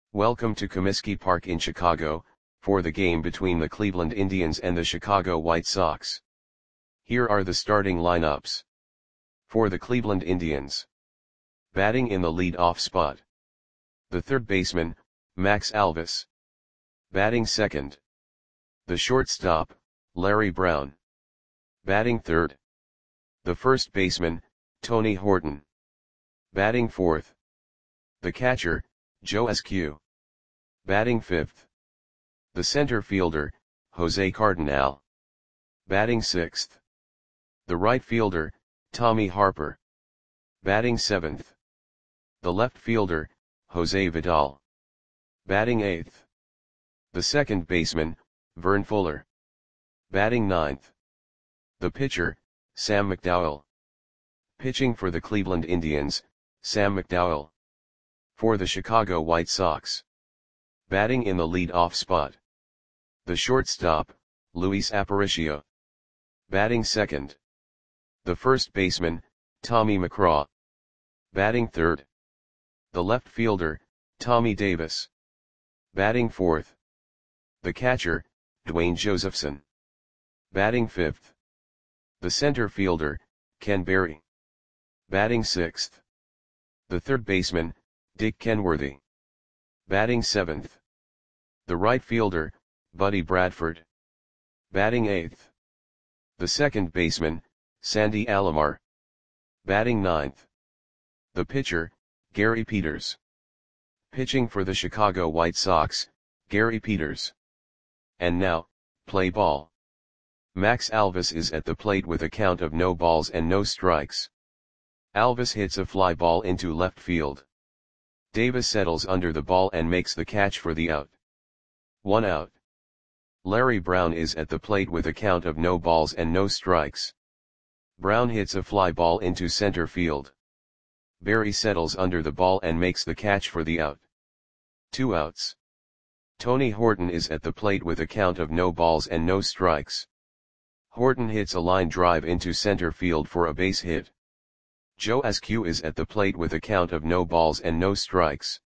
Welcome to Comiskey Park in Chicago, for the game between the Cleveland Indians and the Chicago White Sox. Here are the starting lineups. For the Cleveland Indians. Batting in the lead-off spot. The third baseman, Max Alvis. Batting second. The shortstop, Larry Brown. Batting third. The first baseman, Tony Horton. Batting fourth. The catcher, Joe Eskew. Batting fifth. The center fielder, Jose Cardinal. Batting sixth. The right fielder, Tommy Harper. Batting seventh. The left fielder, Jose Vidal. Batting eighth. The second baseman, Vern Fuller. Batting ninth. The pitcher, Sam McDowell. Pitching for the Cleveland Indians, Sam McDowell. For the Chicago White Sox. Batting in the lead-off spot. The shortstop, Luis Aparicio. Batting second. The first baseman, Tommy McCraw. Batting third. The left fielder, Tommy Davis. Batting fourth. The catcher, Dwayne Josephson. Batting fifth. The center fielder, Ken Berry. Batting sixth. The third baseman, Dick Kenworthy. Batting seventh. The right fielder, Buddy Bradford. Batting eighth. The second baseman, Sandy Alomar. Batting ninth. The pitcher, Gary Peters. Pitching for the Chicago White Sox, Gary Peters. And now, play ball. Max Alvis is at the plate with a count of no balls and no strikes. Alvis hits a fly ball into left field. Davis settles under the ball and makes the catch for the out. 1 out. Larry Brown is at the plate with a count of no balls and no strikes. Brown hits a fly ball into center field. Berry settles under the ball and makes the catch for the out. 2 outs. Tony Horton is at the plate with a count of no balls and no strikes. Horton hits a line drive into center field for a base hit. Joe Eskew is at the plate with a count of no balls and no strikes.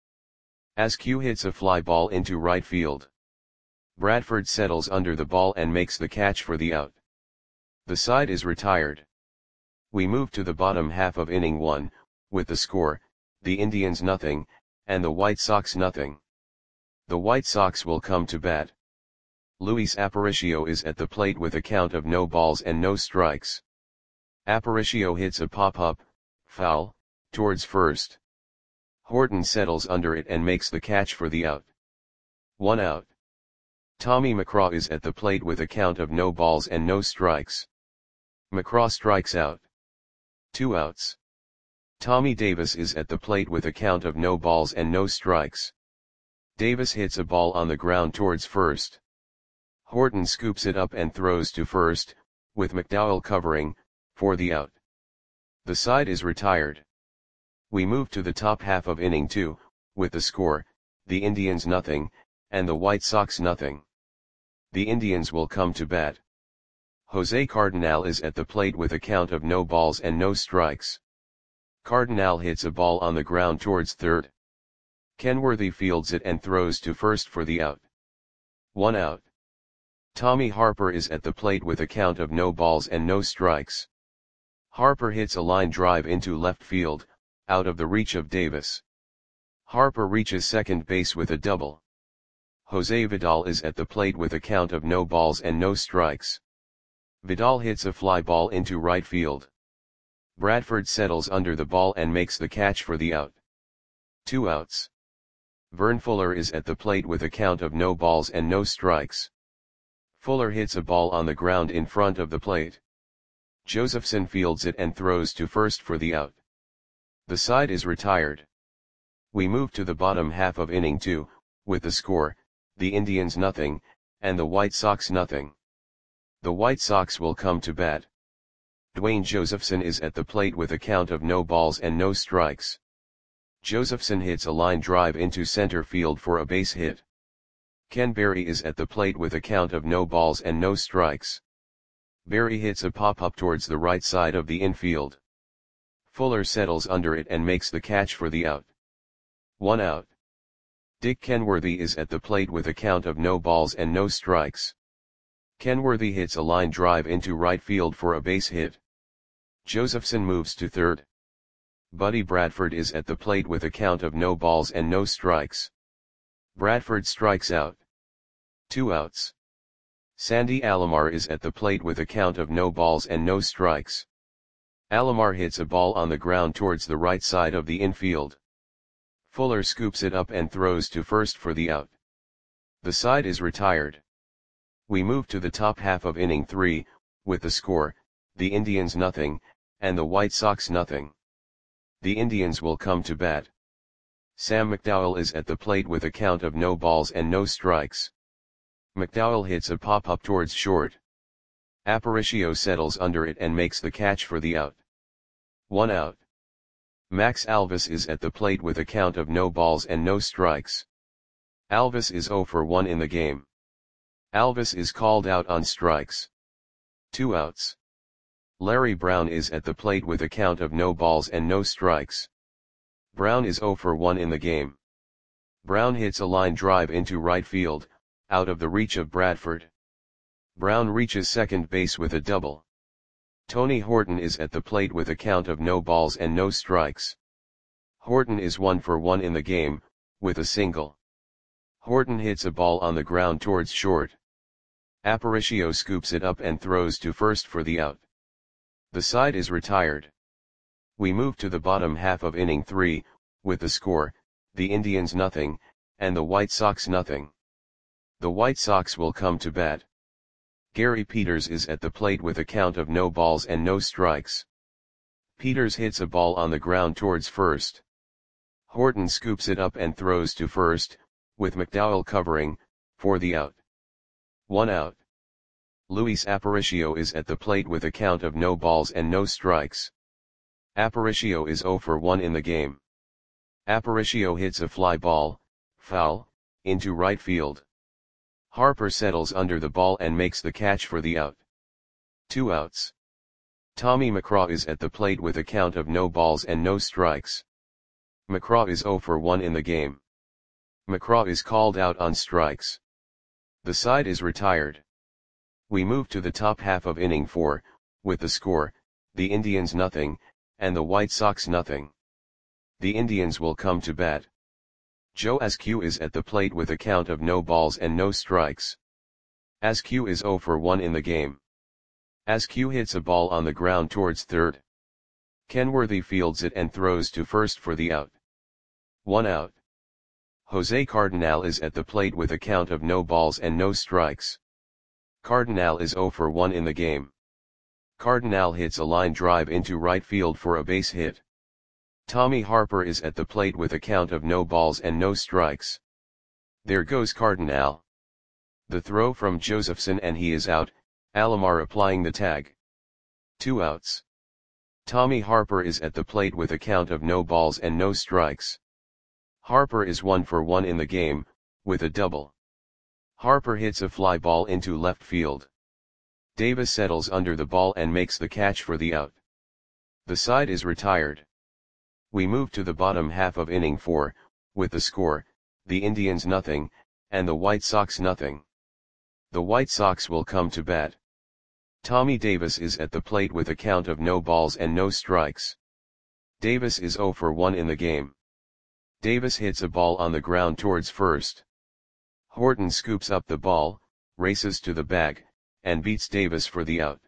Eskew hits a fly ball into right field. Bradford settles under the ball and makes the catch for the out. The side is retired. We move to the bottom half of inning 1, with the score, the Indians nothing, and the White Sox nothing. The White Sox will come to bat. Luis Aparicio is at the plate with a count of no balls and no strikes. Aparicio hits a pop-up, foul, towards first. Horton settles under it and makes the catch for the out. 1 out. Tommy McCraw is at the plate with a count of no balls and no strikes. McCraw strikes out. 2 outs. Tommy Davis is at the plate with a count of no balls and no strikes. Davis hits a ball on the ground towards first. Horton scoops it up and throws to first, with McDowell covering, for the out. The side is retired. We move to the top half of inning 2, with the score, the Indians nothing, and the White Sox nothing. The Indians will come to bat. Jose Cardinal is at the plate with a count of no balls and no strikes. Cardinal hits a ball on the ground towards third. Kenworthy fields it and throws to first for the out. 1 out. Tommy Harper is at the plate with a count of no balls and no strikes. Harper hits a line drive into left field, out of the reach of Davis. Harper reaches second base with a double. Jose Vidal is at the plate with a count of no balls and no strikes. Vidal hits a fly ball into right field. Bradford settles under the ball and makes the catch for the out. 2 outs. Vern Fuller is at the plate with a count of no balls and no strikes. Fuller hits a ball on the ground in front of the plate. Josephson fields it and throws to first for the out. The side is retired. We move to the bottom half of inning 2, with the score, the Indians nothing, and the White Sox nothing. The White Sox will come to bat. Dwayne Josephson is at the plate with a count of no balls and no strikes. Josephson hits a line drive into center field for a base hit. Ken Berry is at the plate with a count of no balls and no strikes. Berry hits a pop-up towards the right side of the infield. Fuller settles under it and makes the catch for the out. 1 out. Dick Kenworthy is at the plate with a count of no balls and no strikes. Kenworthy hits a line drive into right field for a base hit. Josephson moves to third. Buddy Bradford is at the plate with a count of no balls and no strikes. Bradford strikes out. 2 outs. Sandy Alomar is at the plate with a count of no balls and no strikes. Alomar hits a ball on the ground towards the right side of the infield. Fuller scoops it up and throws to first for the out. The side is retired. We move to the top half of inning 3, with the score, the Indians nothing, and the White Sox nothing. The Indians will come to bat. Sam McDowell is at the plate with a count of no balls and no strikes. McDowell hits a pop-up towards short. Aparicio settles under it and makes the catch for the out. 1 out. Max Alvis is at the plate with a count of no balls and no strikes. Alvis is 0 for 1 in the game. Alvis is called out on strikes. 2 outs. Larry Brown is at the plate with a count of no balls and no strikes. Brown is 0 for 1 in the game. Brown hits a line drive into right field, out of the reach of Bradford. Brown reaches second base with a double. Tony Horton is at the plate with a count of no balls and no strikes. Horton is 1 for 1 in the game, with a single. Horton hits a ball on the ground towards short. Aparicio scoops it up and throws to first for the out. The side is retired. We move to the bottom half of inning 3, with the score, the Indians nothing, and the White Sox nothing. The White Sox will come to bat. Gary Peters is at the plate with a count of no balls and no strikes. Peters hits a ball on the ground towards first. Horton scoops it up and throws to first, with McDowell covering, for the out. 1 out. Luis Aparicio is at the plate with a count of no balls and no strikes. Aparicio is 0 for 1 in the game. Aparicio hits a fly ball, foul, into right field. Harper settles under the ball and makes the catch for the out. 2 outs. Tommy McCraw is at the plate with a count of no balls and no strikes. McCraw is 0 for 1 in the game. McCraw is called out on strikes. The side is retired. We move to the top half of inning 4, with the score, the Indians nothing, and the White Sox nothing. The Indians will come to bat. Joe Askew is at the plate with a count of no balls and no strikes. Askew is 0 for 1 in the game. Askew hits a ball on the ground towards third. Kenworthy fields it and throws to first for the out. 1 out. Jose Cardinal is at the plate with a count of no balls and no strikes. Cardinal is 0 for 1 in the game. Cardinal hits a line drive into right field for a base hit. Tommy Harper is at the plate with a count of no balls and no strikes. There goes Cardinal. The throw from Josephson and he is out, Alomar applying the tag. 2 outs. Tommy Harper is at the plate with a count of no balls and no strikes. Harper is 1 for 1 in the game, with a double. Harper hits a fly ball into left field. Davis settles under the ball and makes the catch for the out. The side is retired. We move to the bottom half of inning 4, with the score, the Indians nothing, and the White Sox nothing. The White Sox will come to bat. Tommy Davis is at the plate with a count of no balls and no strikes. Davis is 0 for 1 in the game. Davis hits a ball on the ground towards first. Horton scoops up the ball, races to the bag, and beats Davis for the out.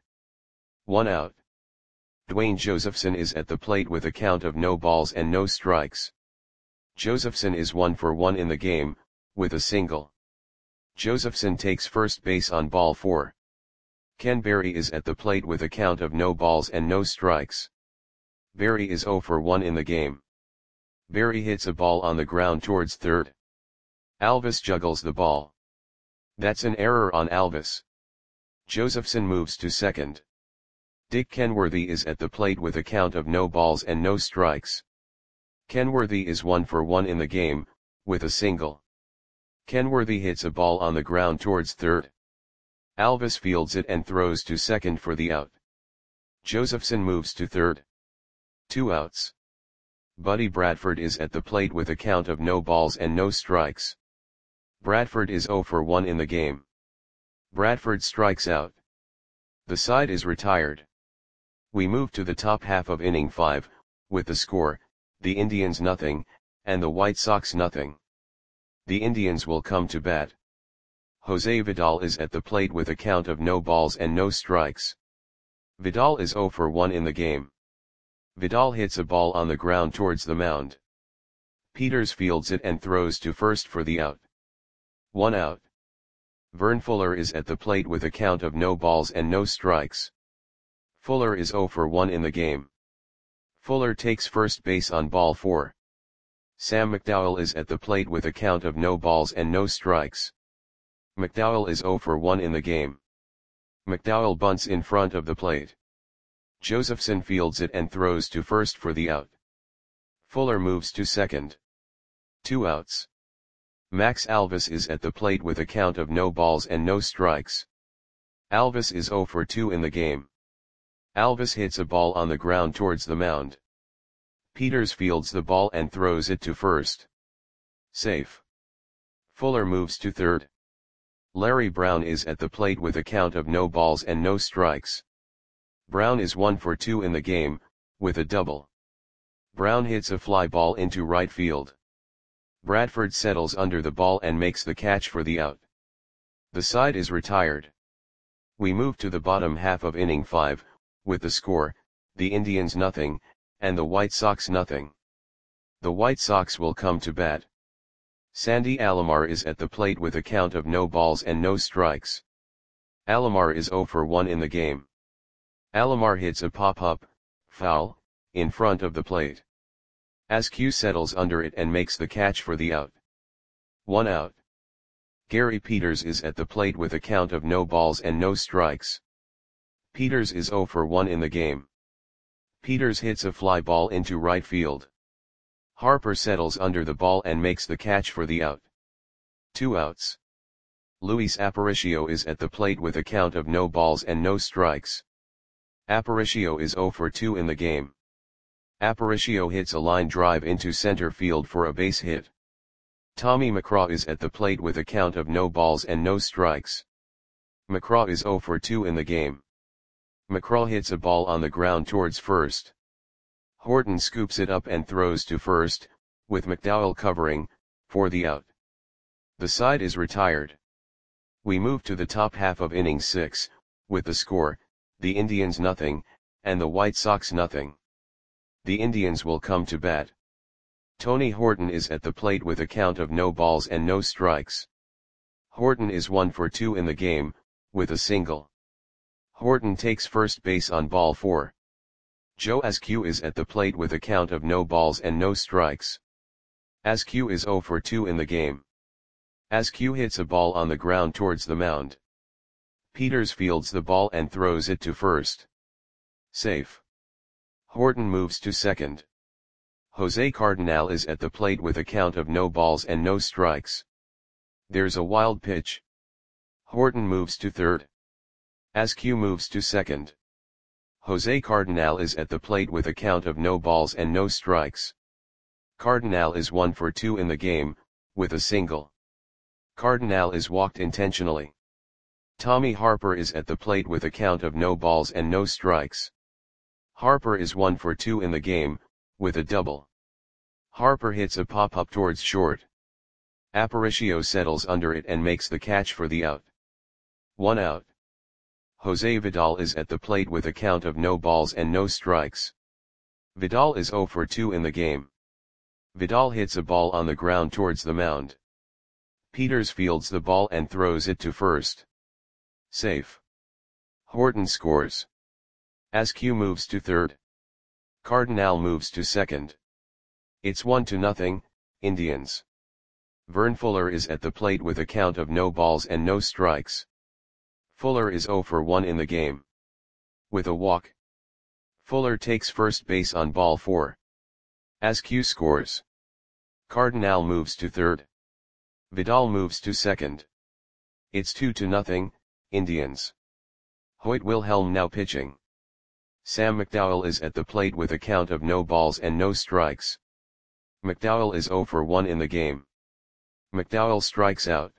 1 out. Dwayne Josephson is at the plate with a count of no balls and no strikes. Josephson is 1 for 1 in the game, with a single. Josephson takes first base on ball 4. Ken Berry is at the plate with a count of no balls and no strikes. Berry is 0 for 1 in the game. Berry hits a ball on the ground towards third. Alvis juggles the ball. That's an error on Alvis. Josephson moves to second. Dick Kenworthy is at the plate with a count of no balls and no strikes. Kenworthy is 1 for 1 in the game, with a single. Kenworthy hits a ball on the ground towards third. Alvis fields it and throws to second for the out. Josephson moves to third. 2 outs. Buddy Bradford is at the plate with a count of no balls and no strikes. Bradford is 0 for 1 in the game. Bradford strikes out. The side is retired. We move to the top half of inning 5, with the score, the Indians nothing, and the White Sox nothing. The Indians will come to bat. Jose Vidal is at the plate with a count of no balls and no strikes. Vidal is 0 for 1 in the game. Vidal hits a ball on the ground towards the mound. Peters fields it and throws to first for the out. 1 out. Vern Fuller is at the plate with a count of no balls and no strikes. Fuller is 0 for 1 in the game. Fuller takes first base on ball 4. Sam McDowell is at the plate with a count of no balls and no strikes. McDowell is 0 for 1 in the game. McDowell bunts in front of the plate. Josephson fields it and throws to first for the out. Fuller moves to second. 2 outs. Max Alvis is at the plate with a count of no balls and no strikes. Alvis is 0 for 2 in the game. Alvis hits a ball on the ground towards the mound. Peters fields the ball and throws it to first. Safe. Fuller moves to third. Larry Brown is at the plate with a count of no balls and no strikes. Brown is 1 for 2 in the game, with a double. Brown hits a fly ball into right field. Bradford settles under the ball and makes the catch for the out. The side is retired. We move to the bottom half of inning 5, with the score, the Indians nothing, and the White Sox nothing. The White Sox will come to bat. Sandy Alomar is at the plate with a count of no balls and no strikes. Alomar is 0 for 1 in the game. Alomar hits a pop-up, foul, in front of the plate. Askew settles under it and makes the catch for the out. 1 out. Gary Peters is at the plate with a count of no balls and no strikes. Peters is 0 for 1 in the game. Peters hits a fly ball into right field. Harper settles under the ball and makes the catch for the out. 2 outs. Luis Aparicio is at the plate with a count of no balls and no strikes. Aparicio is 0 for 2 in the game. Aparicio hits a line drive into center field for a base hit. Tommy McCraw is at the plate with a count of no balls and no strikes. McCraw is 0 for 2 in the game. McCraw hits a ball on the ground towards first. Horton scoops it up and throws to first, with McDowell covering, for the out. The side is retired. We move to the top half of inning 6, with the score, the Indians nothing, and the White Sox nothing. The Indians will come to bat. Tony Horton is at the plate with a count of no balls and no strikes. Horton is 1 for 2 in the game, with a single. Horton takes first base on ball 4. Joe Askew is at the plate with a count of no balls and no strikes. Askew is 0 for 2 in the game. Askew hits a ball on the ground towards the mound. Peters fields the ball and throws it to first. Safe. Horton moves to second. Jose Cardinal is at the plate with a count of no balls and no strikes. There's a wild pitch. Horton moves to third. Askew moves to second. Jose Cardinal is at the plate with a count of no balls and no strikes. Cardinal is 1 for 2 in the game, with a single. Cardinal is walked intentionally. Tommy Harper is at the plate with a count of no balls and no strikes. Harper is 1 for 2 in the game, with a double. Harper hits a pop-up towards short. Aparicio settles under it and makes the catch for the out. 1 out. Jose Vidal is at the plate with a count of no balls and no strikes. Vidal is 0 for 2 in the game. Vidal hits a ball on the ground towards the mound. Peters fields the ball and throws it to first. Safe. Horton scores. Askew moves to third. Cardinal moves to second. It's 1-0, Indians. Vern Fuller is at the plate with a count of no balls and no strikes. Fuller is 0 for 1 in the game. With a walk. Fuller takes first base on ball 4. Askew scores. Cardinal moves to third. Vidal moves to second. It's 2-0, Indians. Hoyt Wilhelm now pitching. Sam McDowell is at the plate with a count of no balls and no strikes. McDowell is 0 for 1 in the game. McDowell strikes out.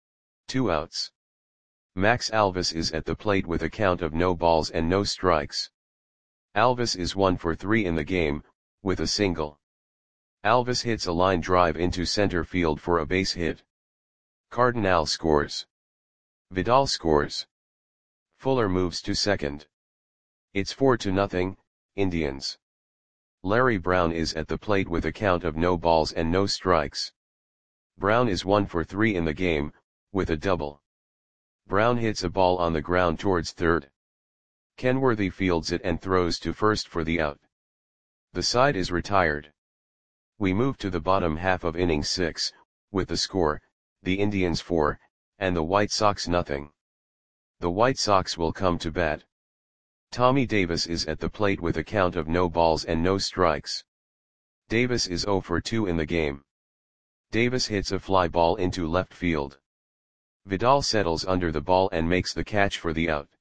2 outs. Max Alvis is at the plate with a count of no balls and no strikes. Alvis is 1 for 3 in the game, with a single. Alvis hits a line drive into center field for a base hit. Cardinal scores. Vidal scores. Fuller moves to second. It's 4-0, Indians. Larry Brown is at the plate with a count of no balls and no strikes. Brown is 1 for 3 in the game, with a double. Brown hits a ball on the ground towards third. Kenworthy fields it and throws to first for the out. The side is retired. We move to the bottom half of inning 6, with the score, the Indians 4, and the White Sox nothing. The White Sox will come to bat. Tommy Davis is at the plate with a count of no balls and no strikes. Davis is 0 for 2 in the game. Davis hits a fly ball into left field. Vidal settles under the ball and makes the catch for the out.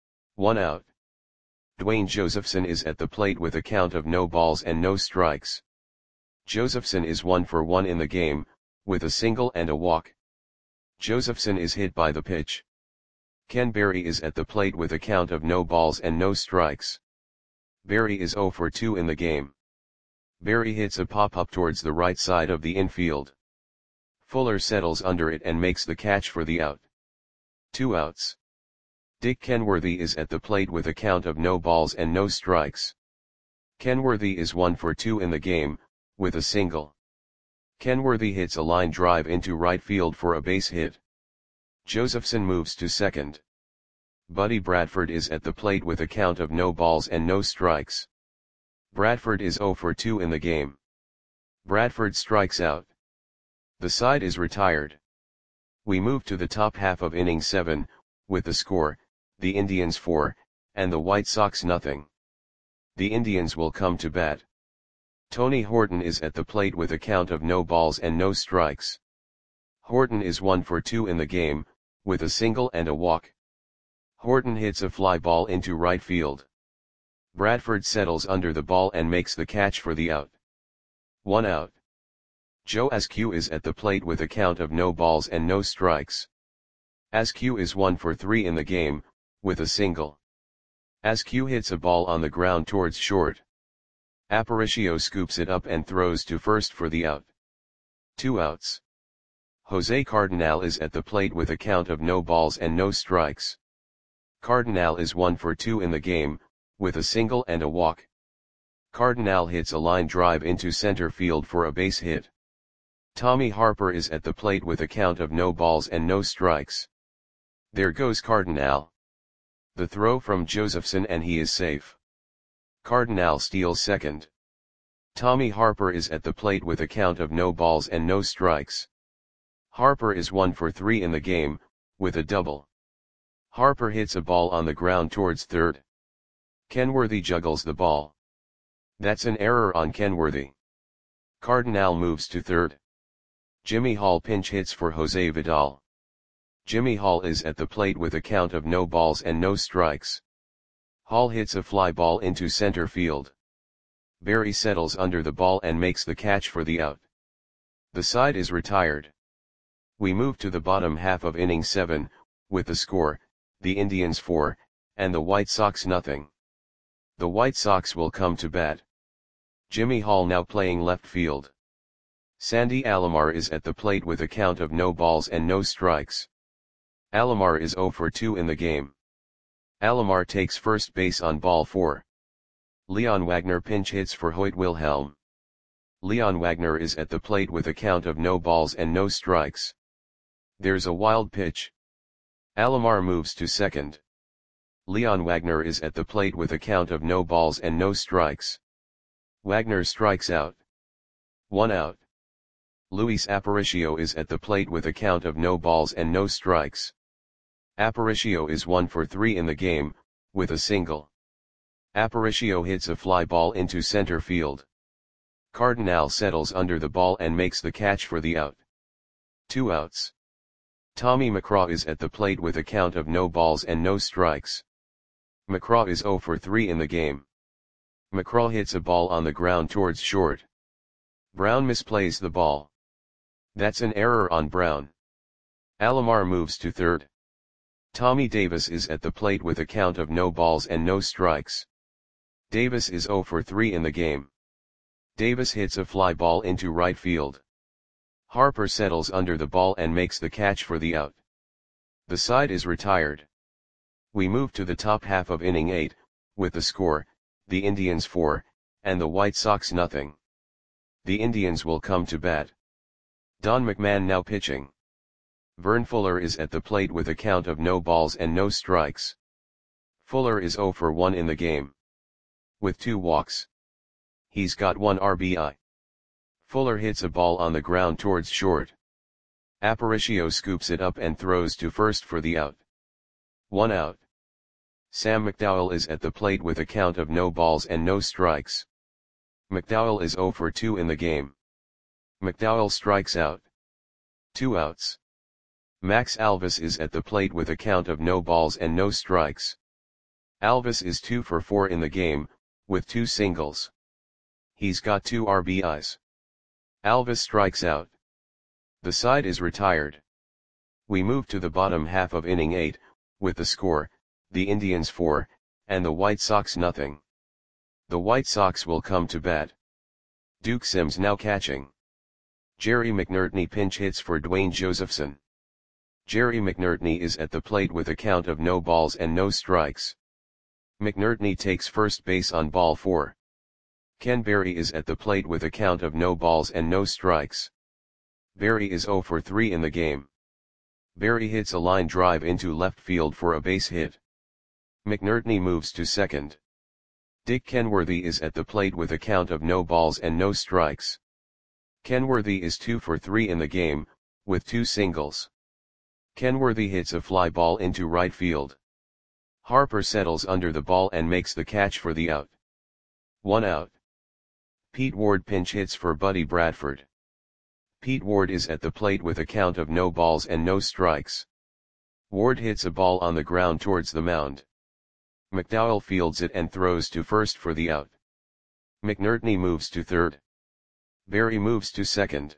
1 out. Dwayne Josephson is at the plate with a count of no balls and no strikes. Josephson is 1 for 1 in the game, with a single and a walk. Josephson is hit by the pitch. Ken Berry is at the plate with a count of no balls and no strikes. Berry is 0 for 2 in the game. Berry hits a pop-up towards the right side of the infield. Fuller settles under it and makes the catch for the out. 2 outs. Dick Kenworthy is at the plate with a count of no balls and no strikes. Kenworthy is 1 for 2 in the game, with a single. Kenworthy hits a line drive into right field for a base hit. Josephson moves to second. Buddy Bradford is at the plate with a count of no balls and no strikes. Bradford is 0 for 2 in the game. Bradford strikes out. The side is retired. We move to the top half of inning 7, with the score, the Indians 4, and the White Sox nothing. The Indians will come to bat. Tony Horton is at the plate with a count of no balls and no strikes. Horton is 1 for 2 in the game, with a single and a walk. Horton hits a fly ball into right field. Bradford settles under the ball and makes the catch for the out. 1 out. Joe Askew is at the plate with a count of no balls and no strikes. Askew is 1 for 3 in the game, with a single. Askew hits a ball on the ground towards short. Aparicio scoops it up and throws to first for the out. 2 outs. Jose Cardinal is at the plate with a count of no balls and no strikes. Cardinal is 1 for 2 in the game, with a single and a walk. Cardinal hits a line drive into center field for a base hit. Tommy Harper is at the plate with a count of no balls and no strikes. There goes Cardinal. The throw from Josephson and he is safe. Cardinal steals second. Tommy Harper is at the plate with a count of no balls and no strikes. Harper is 1 for 3 in the game, with a double. Harper hits a ball on the ground towards third. Kenworthy juggles the ball. That's an error on Kenworthy. Cardinal moves to third. Jimmy Hall pinch hits for Jose Vidal. Jimmy Hall is at the plate with a count of no balls and no strikes. Hall hits a fly ball into center field. Berry settles under the ball and makes the catch for the out. The side is retired. We move to the bottom half of inning 7, with the score, the Indians 4, and the White Sox nothing. The White Sox will come to bat. Jimmy Hall now playing left field. Sandy Alomar is at the plate with a count of no balls and no strikes. Alomar is 0 for 2 in the game. Alomar takes first base on ball 4. Leon Wagner pinch hits for Hoyt Wilhelm. Leon Wagner is at the plate with a count of no balls and no strikes. There's a wild pitch. Alomar moves to second. Leon Wagner is at the plate with a count of no balls and no strikes. Wagner strikes out. 1 out. Luis Aparicio is at the plate with a count of no balls and no strikes. Aparicio is 1 for 3 in the game, with a single. Aparicio hits a fly ball into center field. Cardinal settles under the ball and makes the catch for the out. 2 outs. Tommy McCraw is at the plate with a count of no balls and no strikes. McCraw is 0 for 3 in the game. McCraw hits a ball on the ground towards short. Brown misplays the ball. That's an error on Brown. Alomar moves to third. Tommy Davis is at the plate with a count of no balls and no strikes. Davis is 0 for 3 in the game. Davis hits a fly ball into right field. Harper settles under the ball and makes the catch for the out. The side is retired. We move to the top half of inning 8, with the score, the Indians 4, and the White Sox nothing. The Indians will come to bat. Don McMahon now pitching. Vern Fuller is at the plate with a count of no balls and no strikes. Fuller is 0 for 1 in the game. With 2 walks. He's got 1 RBI. Fuller hits a ball on the ground towards short. Aparicio scoops it up and throws to first for the out. 1 out. Sam McDowell is at the plate with a count of no balls and no strikes. McDowell is 0 for 2 in the game. McDowell strikes out. 2 outs. Max Alvis is at the plate with a count of no balls and no strikes. Alvis is 2 for 4 in the game, with 2 singles. He's got 2 RBIs. Alvis strikes out. The side is retired. We move to the bottom half of inning 8, with the score, the Indians 4, and the White Sox nothing. The White Sox will come to bat. Duke Sims now catching. Jerry McNertney pinch hits for Dwayne Josephson. Jerry McNertney is at the plate with a count of no balls and no strikes. McNertney takes first base on ball 4. Ken Berry is at the plate with a count of no balls and no strikes. Berry is 0 for 3 in the game. Berry hits a line drive into left field for a base hit. McNertney moves to second. Dick Kenworthy is at the plate with a count of no balls and no strikes. Kenworthy is 2 for 3 in the game, with 2 singles. Kenworthy hits a fly ball into right field. Harper settles under the ball and makes the catch for the out. 1 out. Pete Ward pinch hits for Buddy Bradford. Pete Ward is at the plate with a count of no balls and no strikes. Ward hits a ball on the ground towards the mound. McDowell fields it and throws to first for the out. McNertney moves to third. Berry moves to second.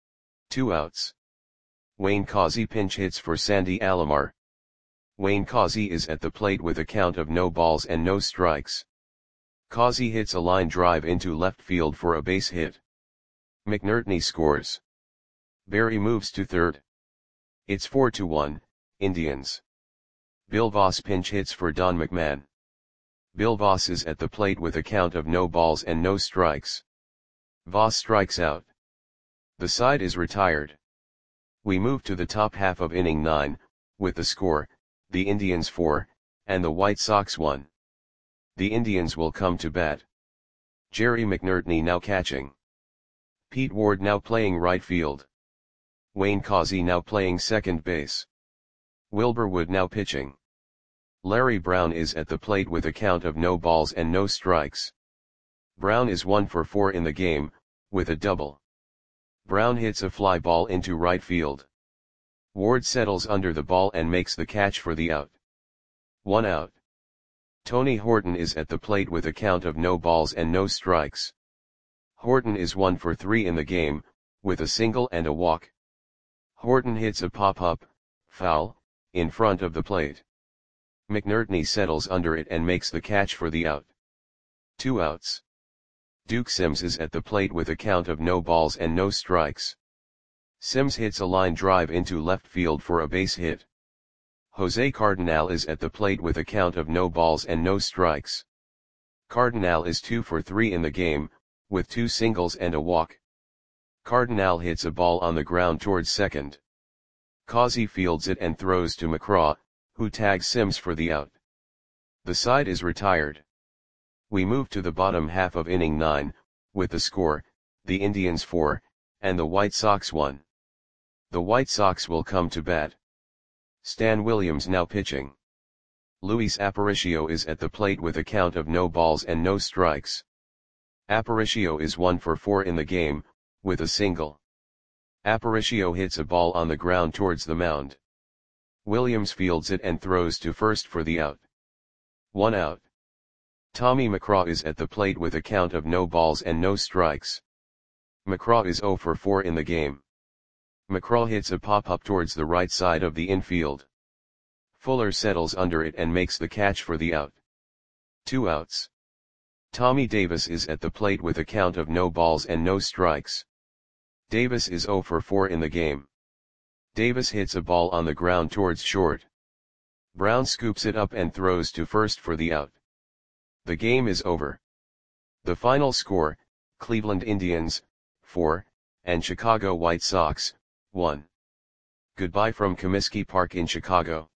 2 outs. Wayne Causey pinch hits for Sandy Alomar. Wayne Causey is at the plate with a count of no balls and no strikes. Causey hits a line drive into left field for a base hit. McNertney scores. Berry moves to third. It's 4-1, Indians. Bill Voss pinch hits for Don McMahon. Bill Voss is at the plate with a count of no balls and no strikes. Voss strikes out. The side is retired. We move to the top half of inning 9, with the score, the Indians 4, and the White Sox 1. The Indians will come to bat. Jerry McNertney now catching. Pete Ward now playing right field. Wayne Causey now playing second base. Wilbur Wood now pitching. Larry Brown is at the plate with a count of no balls and no strikes. Brown is 1 for 4 in the game, with a double. Brown hits a fly ball into right field. Ward settles under the ball and makes the catch for the out. 1 out. Tony Horton is at the plate with a count of no balls and no strikes. Horton is 1 for 3 in the game, with a single and a walk. Horton hits a pop-up, foul, in front of the plate. McNertney settles under it and makes the catch for the out. 2 outs. Duke Sims is at the plate with a count of no balls and no strikes. Sims hits a line drive into left field for a base hit. Jose Cardinal is at the plate with a count of no balls and no strikes. Cardinal is 2 for 3 in the game, with 2 singles and a walk. Cardinal hits a ball on the ground towards second. Causey fields it and throws to McCraw, who tags Sims for the out. The side is retired. We move to the bottom half of inning 9, with the score, the Indians 4, and the White Sox 1. The White Sox will come to bat. Stan Williams now pitching. Luis Aparicio is at the plate with a count of no balls and no strikes. Aparicio is 1 for 4 in the game, with a single. Aparicio hits a ball on the ground towards the mound. Williams fields it and throws to first for the out. 1 out. Tommy McCraw is at the plate with a count of no balls and no strikes. McGraw is 0 for 4 in the game. McGraw hits a pop-up towards the right side of the infield. Fuller settles under it and makes the catch for the out. 2 outs. Tommy Davis is at the plate with a count of no balls and no strikes. Davis is 0 for 4 in the game. Davis hits a ball on the ground towards short. Brown scoops it up and throws to first for the out. The game is over. The final score, Cleveland Indians, 4, and Chicago White Sox, 1. Goodbye from Comiskey Park in Chicago.